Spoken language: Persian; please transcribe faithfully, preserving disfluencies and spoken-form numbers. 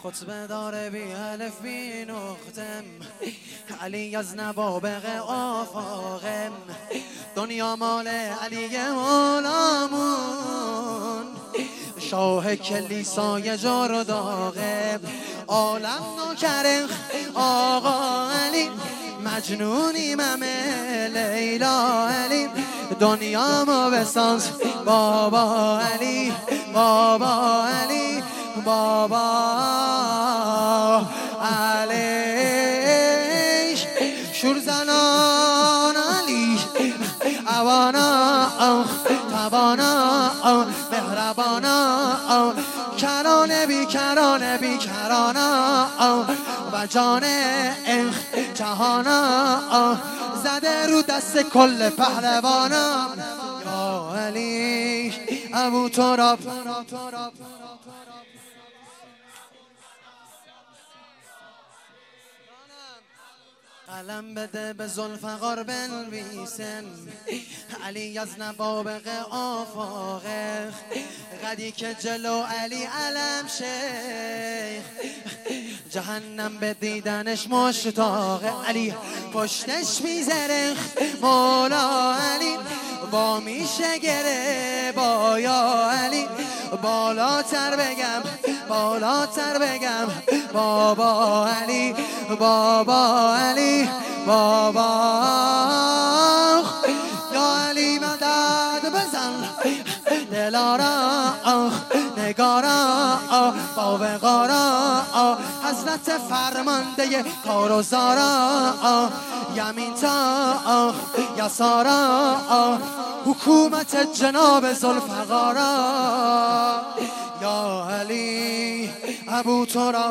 خطبه داره بی الف بی نقطم، علی از نوابق آفاقم، دنیا مال علی مولامون، شاه کلیسای جار داغم، عالم نوکر آقا علی، مجنونیم همه لیلا علی، دنیا ما بساز بابا علی، بابا علی، بابا علی، شور زنان علی، اوانا توانا مهربانا، کرانه بی کرانه بی کرانا، و جان جهانا، زده رو دست کل پهلوانا، یا علی ابو تراب. قلم بده به ذوالفقار بنویسم، علی از نوابق آفاقه، قدی که جلو علی علم شیخ، جهنم به دیدنش مشتاقه، علی پشتش میذاره مولا علی، با میشه گره با یا علی، بالاتر بگم بالاتر بگم بابا علی، بابا علی، بابا یا علی مدد بزن دلارا نگارا با وقارا، حضرت فرمانده کاروزارا، یمین تا یسارا، حکومت جناب ذوالفقارا، یا علی ابو تراب.